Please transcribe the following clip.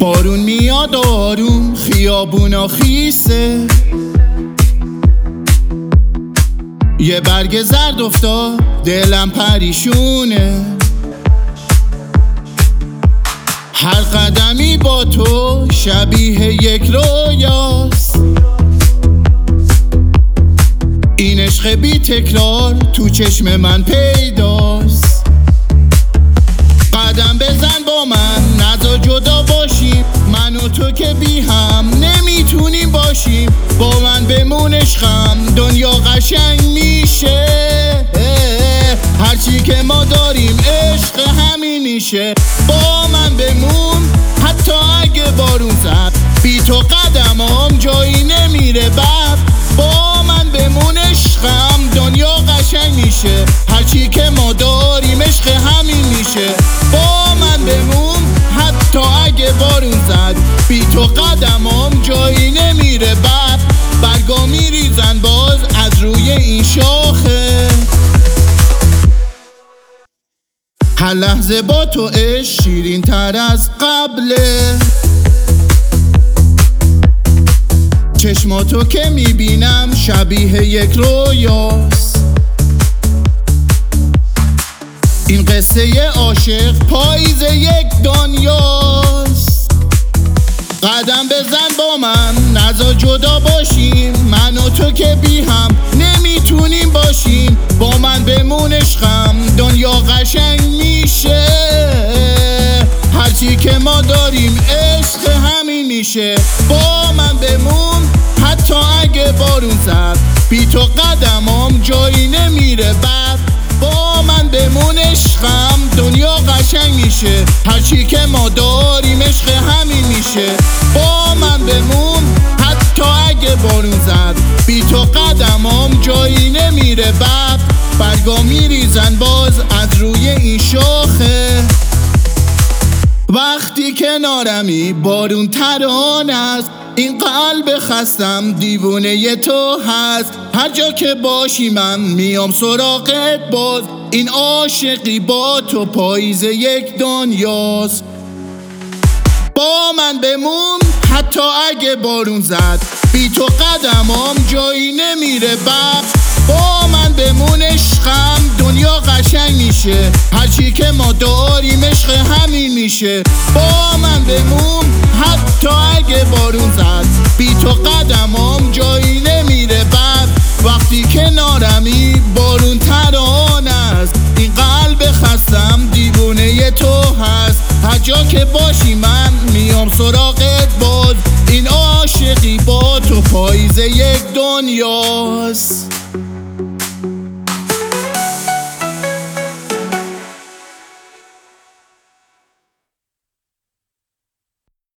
بارون میاد آروم، خیابونا خیسه، یه برگ زرد افتاد دلم پریشونه. هر قدمی با تو شبیه یک رویاست، این عشق بی تکرار تو چشم من پیداست. قدم بزن با من، نذار جدا باشیم، من و تو که بی هم نمیتونیم باشیم. با من بمون عشقم، دنیا قشنگ میشه. هرچی که ما داریم عشق همین میشه. با من بمون حتی اگه بارون زد، بی تو قدمام جایی نمیره بر. با من بمون عشقم، دنیا قشنگ میشه. هرچی که ما داریم عشق همین میشه. با من بمون حتی اگه بارون زد، بی تو قدمام جایی نمیره بر. برگا میریزن باز از روی این شاخه. هر لحظه با تو عشق شیرین تر از قبله. چشماتو که میبینم شبیه یک رویاست، این قصه عاشق پاییز یک دنیاست. قدم بزن با من، نذار جدا باشیم، من و تو که بی هم نمیتونیم باشیم. با من بمون عشقم، دنیا قشنگ میشه. هرچی که ما داریم عشق همین میشه. با من بمون حتی اگه بارون زد، بی تو قدمام جایی نمیره بر. با من بمون عشقم، دنیا قشنگ میشه. هرچی که ما داریم عشق همین میشه. با من بمون حتی اگه بارون زد، بی تو قدمام جایی نمیره بر. برگا میریزن باز از روی این شاخه. وقتی کنارمی بارون ترانه است، این قلب خستم دیوونه تو هست. هر جا که باشی من میام سراغت باز، این عاشقی با تو پاییز یک دنیاست. با من بمون حتی اگه بارون زد، بی تو قدمام جایی نمیره بر. با من بمون عشقم، دنیا قشنگ میشه. هرچی که ما داریم عشق همین میشه. با من بمون حتی اگه بارون زد، بی تو قدمام جایی نمیره بر. وقتی کنارمی بارون ترانه است، این قلب خستم دیوونه تو هست. هر جا که باشی من میام سراغت باز، این عاشقی با تو پاییز یک دنیاست.